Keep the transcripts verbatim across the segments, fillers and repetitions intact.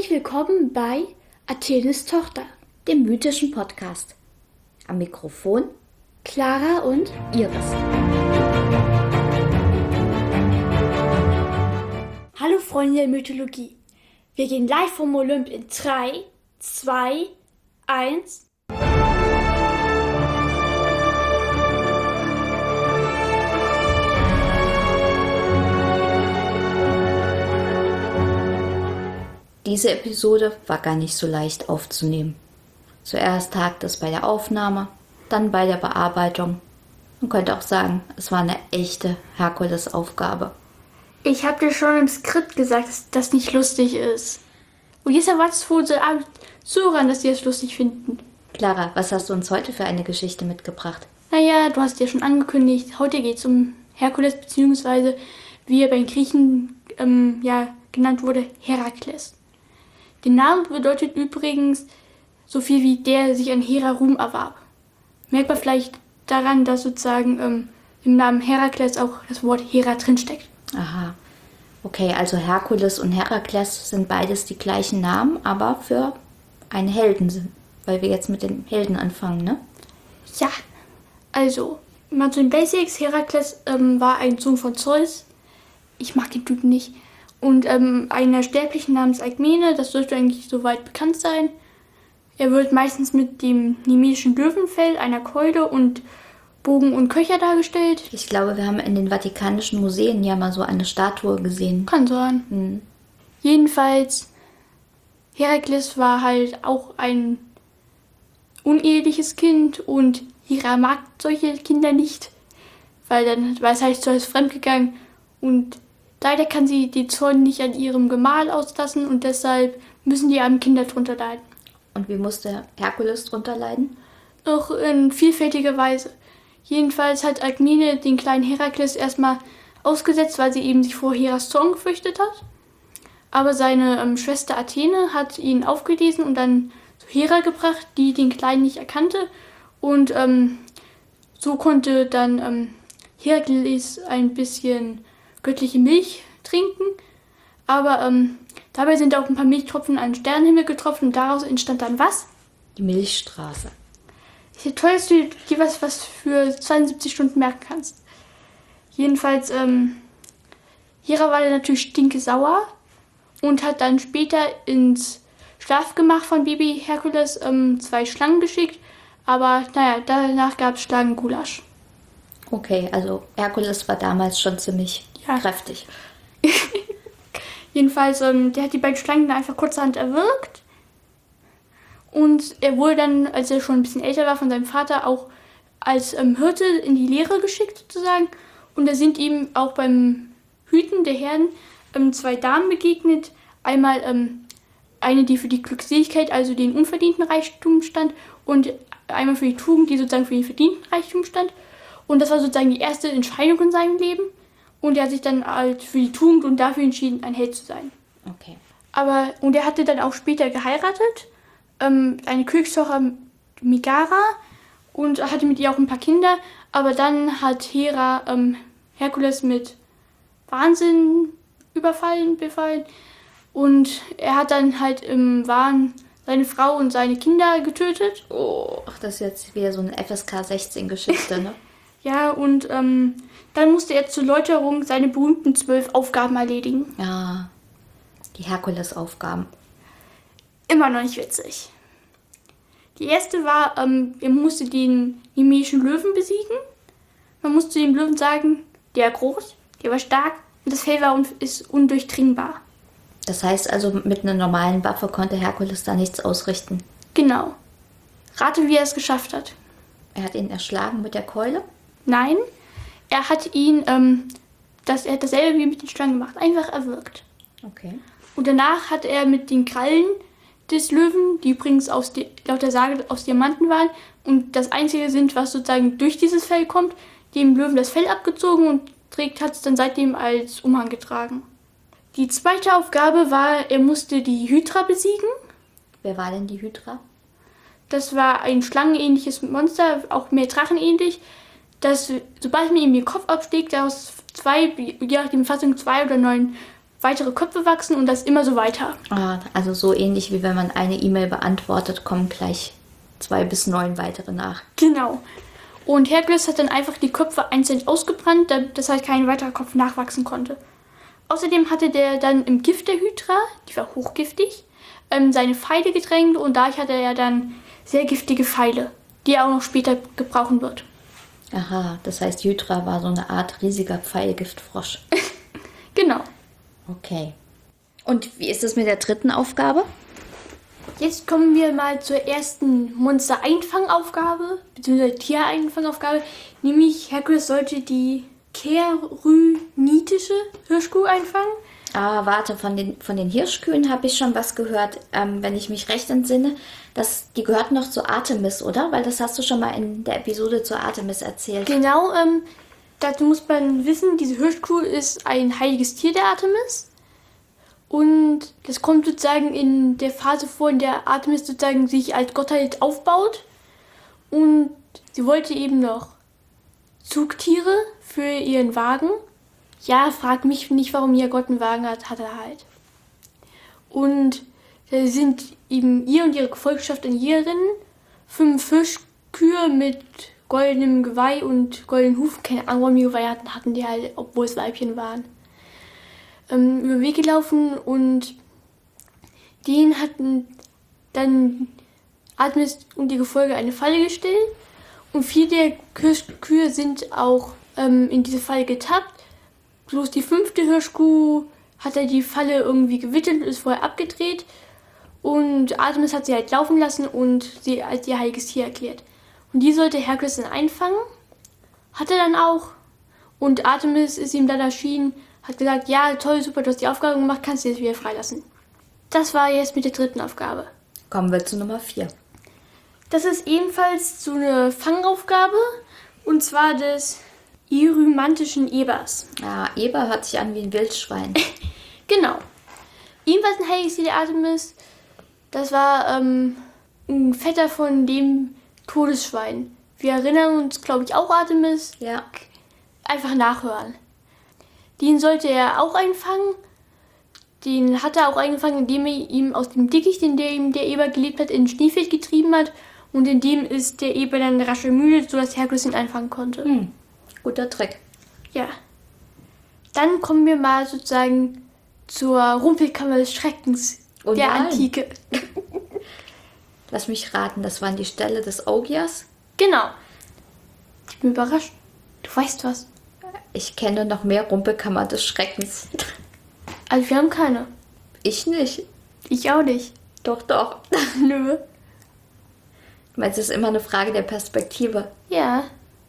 Herzlich willkommen bei Athenes Tochter, dem mythischen Podcast. Am Mikrofon Clara und Iris. Hallo Freunde der Mythologie. Wir gehen live vom Olymp in drei, zwei, eins. Diese Episode war gar nicht so leicht aufzunehmen. Zuerst hakt es bei der Aufnahme, dann bei der Bearbeitung. Man könnte auch sagen, es war eine echte Herkulesaufgabe. Ich habe dir schon im Skript gesagt, dass das nicht lustig ist. Und jetzt erwartest du von unseren Zuhörern, dass sie es lustig finden. Clara, was hast du uns heute für eine Geschichte mitgebracht? Naja, du hast ja schon angekündigt, heute geht es um Herkules, beziehungsweise wie er bei den Griechen ähm, ja, genannt wurde, Herakles. Der Name bedeutet übrigens so viel wie der sich an Hera Ruhm erwarb. Merkt man vielleicht daran, dass sozusagen ähm, im Namen Herakles auch das Wort Hera drinsteckt. Aha. Okay, also Herkules und Herakles sind beides die gleichen Namen, aber für einen Helden sind. Weil wir jetzt mit den Helden anfangen, ne? Ja, also, mal zu den Basics. Herakles ähm, war ein Sohn von Zeus. Ich mag den Typen nicht. Und ähm, einer Sterblichen namens Alkmene, das dürfte eigentlich soweit bekannt sein. Er wird meistens mit dem nemesischen Löwenfell, einer Keule und Bogen und Köcher dargestellt. Ich glaube, wir haben in den Vatikanischen Museen ja mal so eine Statue gesehen. Kann sein. Hm. Jedenfalls, Herakles war halt auch ein uneheliches Kind und Hera mag solche Kinder nicht, weil dann war es halt Zeus fremdgegangen und leider kann sie die Zorn nicht an ihrem Gemahl auslassen und deshalb müssen die armen Kinder drunter leiden. Und wie musste Herkules drunter leiden? Auch in vielfältiger Weise. Jedenfalls hat Alkmene den kleinen Herakles erstmal ausgesetzt, weil sie eben sich vor Heras Zorn gefürchtet hat. Aber seine ähm, Schwester Athene hat ihn aufgelesen und dann zu Hera gebracht, die den Kleinen nicht erkannte. Und ähm, so konnte dann ähm, Herakles ein bisschen göttliche Milch trinken, aber ähm, dabei sind auch ein paar Milchtropfen an den Sternenhimmel getroffen und daraus entstand dann was? Die Milchstraße. Ist ja toll, dass du dir was, was für zweiundsiebzig Stunden merken kannst. Jedenfalls, ähm, Hera war dann natürlich stinkesauer und hat dann später ins Schlafgemach von Baby Herkules ähm, zwei Schlangen geschickt, aber naja, danach gab es Schlangengulasch. Okay, also Herkules war damals schon ziemlich ja. kräftig. Jedenfalls, ähm, der hat die beiden Schlangen dann einfach kurzerhand erwürgt. Und er wurde dann, als er schon ein bisschen älter war, von seinem Vater auch als ähm, Hirte in die Lehre geschickt sozusagen. Und da sind ihm auch beim Hüten der Herden ähm, zwei Damen begegnet. Einmal ähm, eine, die für die Glückseligkeit, also den unverdienten Reichtum stand, und einmal für die Tugend, die sozusagen für den verdienten Reichtum stand. Und das war sozusagen die erste Entscheidung in seinem Leben. Und er hat sich dann halt für die Tugend und dafür entschieden, ein Held zu sein. Okay. Aber, und er hatte dann auch später geheiratet, ähm, eine Königstochter Megara, und hatte mit ihr auch ein paar Kinder. Aber dann hat Hera ähm, Herkules mit Wahnsinn überfallen, befallen. Und er hat dann halt im Wahn seine Frau und seine Kinder getötet. Oh, das ist jetzt wieder so eine F S K sechzehn Geschichte, ne? Ja, und ähm, dann musste er zur Läuterung seine berühmten zwölf Aufgaben erledigen. Ja, die Herkules-Aufgaben. Immer noch nicht witzig. Die erste war, ähm, er musste den nemesischen Löwen besiegen. Man musste dem Löwen sagen, der war groß, der war stark und das Fell war un- ist undurchdringbar. Das heißt also, mit einer normalen Waffe konnte Herkules da nichts ausrichten. Genau. Rate, wie er es geschafft hat. Er hat ihn erschlagen mit der Keule? Nein, er hat ihn, ähm, das, er hat dasselbe wie mit den Schlangen gemacht, einfach erwürgt. Okay. Und danach hat er mit den Krallen des Löwen, die übrigens aus die, laut der Sage aus Diamanten waren und das einzige sind, was sozusagen durch dieses Fell kommt, dem Löwen das Fell abgezogen und trägt, hat es dann seitdem als Umhang getragen. Die zweite Aufgabe war, er musste die Hydra besiegen. Wer war denn die Hydra? Das war ein schlangenähnliches Monster, auch mehr drachenähnlich, das, sobald man ihm den Kopf abschlägt, daraus zwei, je nach dem Fassung zwei oder neun weitere Köpfe wachsen und das immer so weiter. Ah, also so ähnlich wie wenn man eine E-Mail beantwortet, kommen gleich zwei bis neun weitere nach. Genau. Und Herkules hat dann einfach die Köpfe einzeln ausgebrannt, dass halt kein weiterer Kopf nachwachsen konnte. Außerdem hatte der dann im Gift der Hydra, die war hochgiftig, ähm, seine Pfeile getränkt und dadurch hatte er dann sehr giftige Pfeile, die er auch noch später gebrauchen wird. Aha, das heißt, Hydra war so eine Art riesiger Pfeilgiftfrosch. Genau. Okay. Und wie ist es mit der dritten Aufgabe? Jetzt kommen wir mal zur ersten Monster-Einfangaufgabe, beziehungsweise Tier-Einfangaufgabe. Nämlich Herkules sollte die kerrynitische Hirschkuh einfangen. Ah, warte, von den, von den Hirschkühen habe ich schon was gehört, ähm, wenn ich mich recht entsinne. Das, die gehört noch zu Artemis, oder? Weil das hast du schon mal in der Episode zu Artemis erzählt. Genau, ähm, dazu muss man wissen, diese Hirschkuh ist ein heiliges Tier der Artemis. Und das kommt sozusagen in der Phase vor, in der Artemis sozusagen sich als Gottheit aufbaut. Und sie wollte eben noch Zugtiere für ihren Wagen. Ja, frag mich nicht, warum ihr Gott einen Wagen hat, hat er halt. Und da sind eben ihr und ihre Gefolgschaft an Jägerinnen fünf Hirschkühe mit goldenem Geweih und goldenen Hufen. Keine Ahnung, warum die Geweih hatten, hatten die halt, obwohl es Weibchen waren. Ähm, über den Weg gelaufen und denen hatten dann Artemis und die Gefolge eine Falle gestellt und viele der Hirschkühe sind auch ähm, in diese Falle getappt. Bloß die fünfte Hirschkuh hat er die Falle irgendwie gewittert und ist vorher abgedreht und Artemis hat sie halt laufen lassen und sie als ihr heiliges Tier erklärt. Und die sollte Herkules dann einfangen, hat er dann auch und Artemis ist ihm dann erschienen, hat gesagt, ja, toll, super, du hast die Aufgabe gemacht, kannst du jetzt wieder freilassen. Das war jetzt mit der dritten Aufgabe. Kommen wir zu Nummer vier. Das ist ebenfalls so eine Fangaufgabe, und zwar des irymantischen Ebers. Ah, Eber hört sich an wie ein Wildschwein. Genau. Ebenfalls ein heiliges Tier der Artemis. Das war ähm, ein Vetter von dem Todesschwein. Wir erinnern uns, glaube ich, auch Artemis. Ja. Einfach nachhören. Den sollte er auch einfangen. Den hat er auch eingefangen, indem er ihm aus dem Dickicht, in dem der Eber gelebt hat, in ein Schneefeld getrieben hat. Und in dem ist der Eber dann rasch ermüdet, sodass Herkules ihn einfangen konnte. Hm. Guter Trick. Ja. Dann kommen wir mal sozusagen zur Rumpelkammer des Schreckens Oh der nein. Antike. Lass mich raten, das waren die Ställe des Augias. Genau. Ich bin überrascht. Du weißt was. Ich kenne noch mehr Rumpelkammer des Schreckens. Also wir haben keine. Ich nicht. Ich auch nicht. Doch, doch. Nö. Ich meine, es ist immer eine Frage der Perspektive. Ja.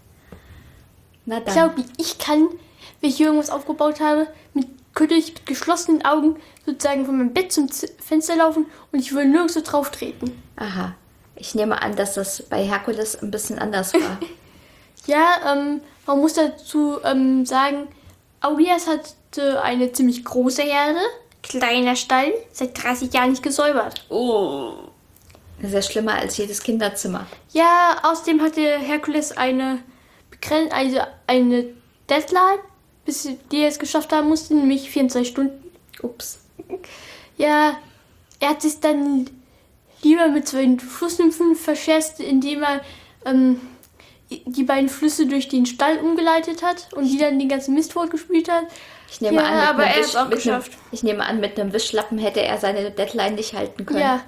Na Ich dann. glaube, ich kann, wenn ich hier irgendwas aufgebaut habe, mit, könnte ich mit geschlossenen Augen sozusagen von meinem Bett zum Z- Fenster laufen und ich würde nirgends so drauf treten. Aha. Ich nehme an, dass das bei Herkules ein bisschen anders war. Ja, ähm, man muss dazu ähm, sagen, Augias hatte eine ziemlich große Herde, kleiner Stall, seit dreißig Jahren nicht gesäubert. Oh. Das ist ja schlimmer als jedes Kinderzimmer. Ja, außerdem hatte Herkules eine begren- also eine Deadline, bis die er es geschafft haben musste, nämlich vierundzwanzig Stunden. Ups. Ja, er hat sich dann lieber mit zwei Flussnymphen verscherzt, indem er ähm, die beiden Flüsse durch den Stall umgeleitet hat und die dann den ganzen Mist fortgespült hat. Ich nehme Ja, an, mit aber einem er hat's Wisch, auch mit einem, geschafft. ich nehme an, mit einem Wischlappen hätte er seine Deadline nicht halten können. Ja.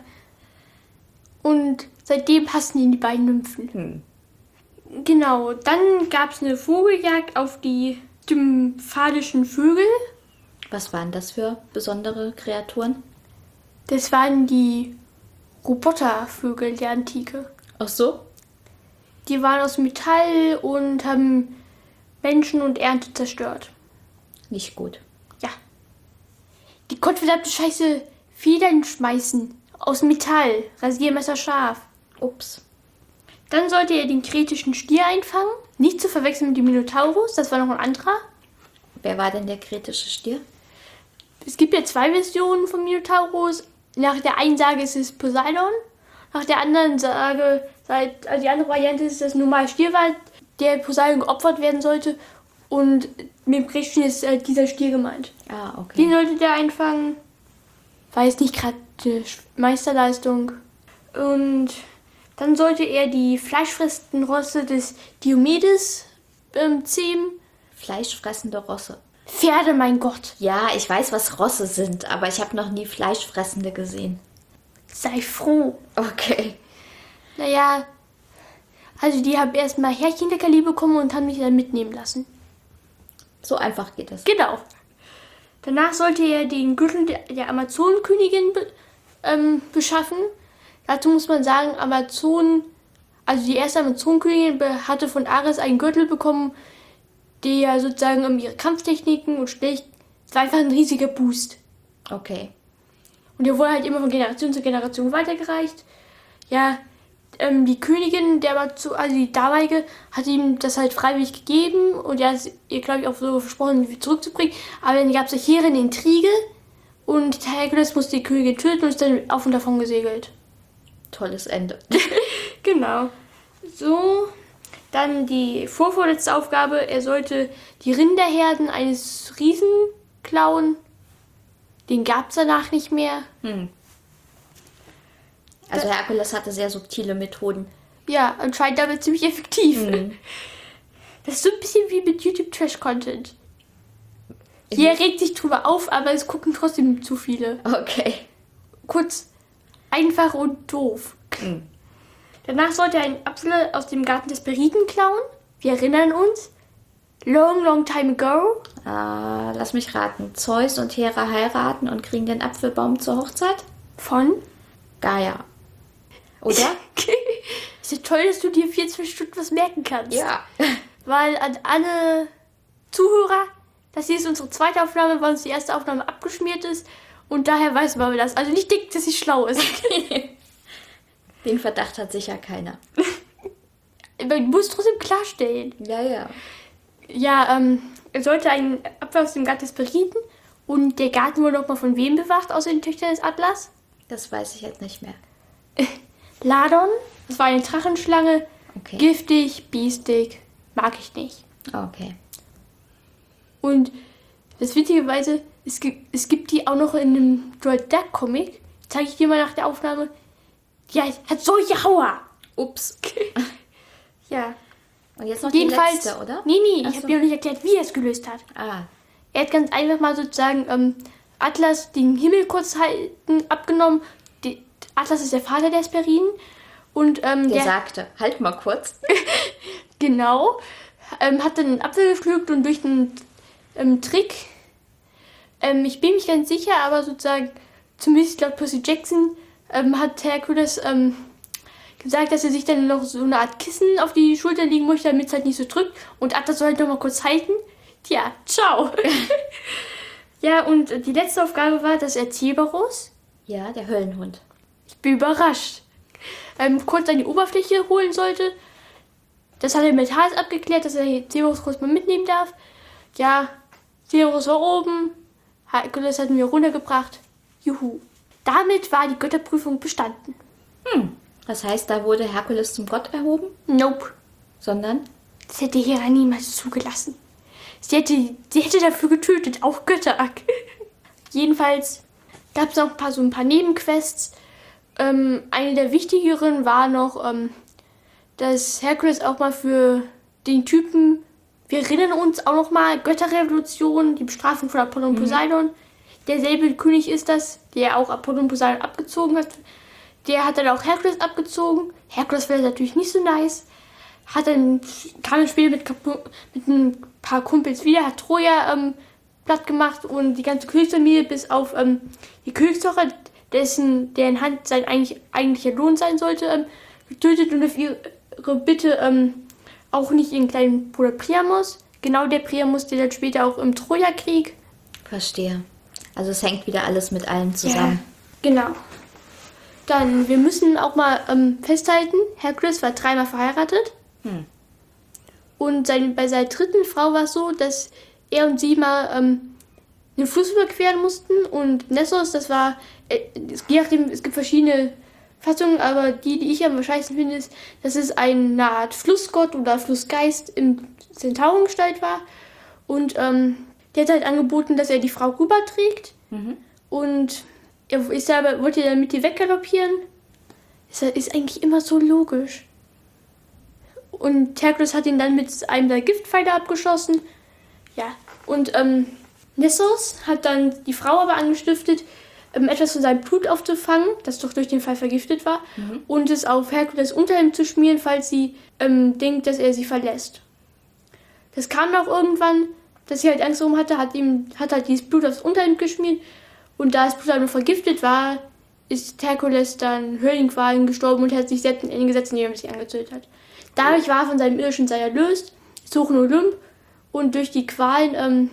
Und seitdem passen ihn die beiden Nymphen. Hm. Genau, dann gab es eine Vogeljagd auf die stymphadischen Vögel. Was waren das für besondere Kreaturen? Das waren die Robotervögel der Antike. Ach so? Die waren aus Metall und haben Menschen und Ernte zerstört. Nicht gut. Ja. Die konnte verdammte Scheiße Federn schmeißen. Aus Metall. Rasiermesser scharf. Ups. Dann sollte er den kretischen Stier einfangen. Nicht zu verwechseln mit dem Minotaurus. Das war noch ein anderer. Wer war denn der kritische Stier? Es gibt ja zwei Versionen vom Minotaurus. Nach der einen Sage ist es Poseidon. Nach der anderen Sage, also die andere Variante ist, dass normal Stier war, der Poseidon geopfert werden sollte. Und mit dem Gretchen ist äh, dieser Stier gemeint. Ah, okay. Den sollte der einfangen. War jetzt nicht gerade die Meisterleistung. Und dann sollte er die fleischfressenden Rosse des Diomedes ähm, zähmen. Fleischfressende Rosse. Pferde, mein Gott. Ja, ich weiß, was Rosse sind, aber ich habe noch nie Fleischfressende gesehen. Sei froh. Okay. Naja, also die haben erstmal Härchenleckerli bekommen und haben mich dann mitnehmen lassen. So einfach geht es. Genau. Danach sollte er den Gürtel der, der Amazonenkönigin be, ähm, beschaffen. Dazu muss man sagen, Amazon, also die erste Amazonenkönigin be- hatte von Ares einen Gürtel bekommen, der sozusagen um ihre Kampftechniken und Stich, es war einfach ein riesiger Boost. Okay. Und der wurde halt immer von Generation zu Generation weitergereicht. Ja, ähm, die Königin, der war zu, also die damalige, hat ihm das halt freiwillig gegeben und er hat ihr, glaube ich, auch so versprochen, sie zurückzubringen. Aber dann gab es hier eine Intrige und Herkules musste die Königin töten und ist dann auf und davon gesegelt. Tolles Ende. Genau. So, dann die vorvorletzte Aufgabe, er sollte die Rinderherden eines Riesen klauen. Den gab es danach nicht mehr. Hm. Also Herkules hatte sehr subtile Methoden. Ja, anscheinend damit ziemlich effektiv. Mhm. Das ist so ein bisschen wie mit YouTube-Trash-Content. Hier regt sich drüber auf, aber es gucken trotzdem zu viele. Okay. Kurz, einfach und doof. Mhm. Danach sollte er einen Apfel aus dem Garten des Periden klauen. Wir erinnern uns. Long, long time ago. Äh, lass mich raten. Zeus und Hera heiraten und kriegen den Apfelbaum zur Hochzeit? Von? Gaia. Oder? Ist ja toll, dass du dir vierundzwanzig Stunden was merken kannst. Ja. Weil an alle Zuhörer, das hier ist unsere zweite Aufnahme, weil uns die erste Aufnahme abgeschmiert ist. Und daher weiß man das. Also nicht denken, dass sie schlau ist. Den Verdacht hat sicher keiner. Man muss trotzdem klarstellen. Ja, ja. Ja, ähm, er sollte einen Apfel aus dem Garten des Periden. Und der Garten wurde nochmal von wem bewacht, außer den Töchtern des Atlas? Das weiß ich jetzt nicht mehr. Ladon. Das war eine Drachenschlange. Okay. Giftig, biestig. Mag ich nicht. Okay. Und das witzigerweise, es gibt, es gibt die auch noch in einem Donald Duck Comic. Zeige ich dir mal nach der Aufnahme. Die hat, hat solche Hauer. Ups. Ja. Und jetzt noch Jedenfalls, die letzte, oder? Nee, nee, Ach ich so. habe dir noch nicht erklärt, wie er es gelöst hat. Ah. Er hat ganz einfach mal sozusagen ähm, Atlas den Himmel kurz halten, abgenommen. Die, Atlas ist der Vater der Hesperiden. Und ähm, Der der, sagte, halt mal kurz. genau, ähm, hat dann einen Apfel gepflückt und durch einen ähm, Trick, ähm, ich bin mich ganz sicher, aber sozusagen, zumindest laut Percy Jackson, ähm, hat Herkules ähm, gesagt, dass er sich dann noch so eine Art Kissen auf die Schulter legen möchte, damit es halt nicht so drückt. Und Atlas soll halt noch mal kurz halten. Tja, ciao. Ja, und die letzte Aufgabe war, dass er Cerberus, Ja, der Höllenhund. ich bin überrascht, ähm, kurz an die Oberfläche holen sollte. Das hat er mit Hals abgeklärt, dass er Cerberus kurz mal mitnehmen darf. Ja, Cerberus war oben, Herkules hat ihn wieder runtergebracht. Juhu. Damit war die Götterprüfung bestanden. Hm. Das heißt, da wurde Herkules zum Gott erhoben? Nope. Sondern? Das hätte Hera niemals zugelassen. Sie hätte, sie hätte dafür getötet, auch Götter. Jedenfalls gab es noch ein paar, so ein paar Nebenquests. Ähm, eine der wichtigeren war noch, ähm, dass Herkules auch mal für den Typen, wir erinnern uns auch noch mal, Götterrevolution, die Bestrafung von Apollon und Poseidon. Derselbe König ist das, der auch Apollon und Poseidon abgezogen hat. Der hat dann auch Herkules abgezogen. Herkules war natürlich nicht so nice. Hat dann, kam dann später mit, mit ein paar Kumpels wieder, hat Troja ähm, platt gemacht und die ganze Königsfamilie bis auf ähm, die Königstochter, dessen, deren Hand sein eigentlich, eigentlicher Lohn sein sollte, ähm, getötet und auf ihre Bitte ähm, auch nicht ihren kleinen Bruder Priamos. Genau der Priamos, der dann später auch im Trojakrieg. Verstehe. Also es hängt wieder alles mit allem zusammen. Ja, genau. Dann, wir müssen auch mal ähm, festhalten, Herkules war dreimal verheiratet. Hm. Und seine, bei seiner dritten Frau war es so, dass er und sie mal ähm, den Fluss überqueren mussten. Und Nessos, das war, äh, je nachdem, es gibt verschiedene Fassungen, aber die, die ich am wahrscheinlichsten finde, ist, dass es eine Art Flussgott oder Flussgeist im Zentaurengestalt war. Und ähm, der hat halt angeboten, dass er die Frau rüberträgt. Mhm. Und er ist aber, wollte dann mit ihr weggaloppieren. Ist, ist eigentlich immer so logisch. Und Herkules hat ihn dann mit einem der Giftpfeile abgeschossen. Ja, und ähm, Nessos hat dann die Frau aber angestiftet, ähm, etwas von seinem Blut aufzufangen, das doch durch den Fall vergiftet war, Mhm. und es auf Herkules Unterhemd zu schmieren, falls sie ähm, denkt, dass er sie verlässt. Das kam auch irgendwann, dass sie halt Angst darum hatte, hat ihm hat halt dieses Blut aufs Unterhemd geschmiert, und da das Blut halt nur vergiftet war, ist Herkules dann Höhlenqualen gestorben und hat sich selbst in Ende gesetzt, indem er sich angezündet hat. Dadurch war er von seinem irdischen Sein erlöst, ist hoch in Olymp, und durch die Qualen ähm,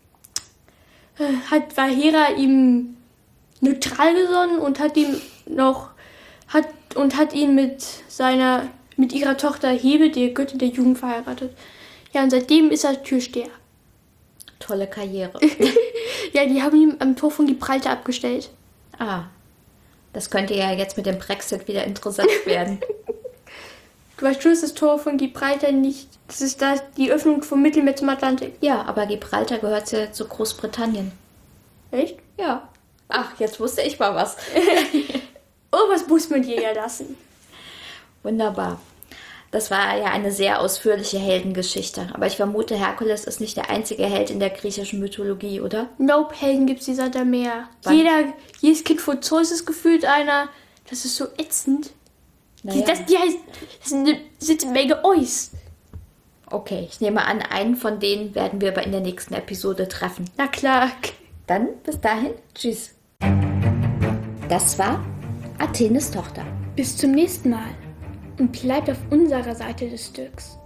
hat, war Hera ihm neutral gesonnen und hat ihm noch hat und hat ihn mit seiner mit ihrer Tochter Hebe, der Göttin der Jugend, verheiratet. Ja, und seitdem ist er Türsteher. Tolle Karriere. Ja, die haben ihn am Tor von Gibraltar abgestellt. Ah, das könnte ja jetzt mit dem Brexit wieder interessant werden. Du weißt schon, ist das Tor von Gibraltar nicht. Das ist da die Öffnung vom Mittelmeer zum Atlantik. Ja, aber Gibraltar gehört ja zu Großbritannien. Echt? Ja. Ach, jetzt wusste ich mal was. Oh, was muss man dir ja lassen? Wunderbar. Das war ja eine sehr ausführliche Heldengeschichte. Aber ich vermute, Herkules ist nicht der einzige Held in der griechischen Mythologie, oder? Nope, Helden gibt's dieser da mehr. Wann? Jeder, jedes Kind vor Zeus ist gefühlt einer. Das ist so ätzend. Naja. Die, das, die heißt, das sind eine, sind eine Menge Eus. Okay, ich nehme an, einen von denen werden wir aber in der nächsten Episode treffen. Na klar. Dann bis dahin, tschüss. Das war Athenes Tochter. Bis zum nächsten Mal. Und bleibt auf unserer Seite des Stücks.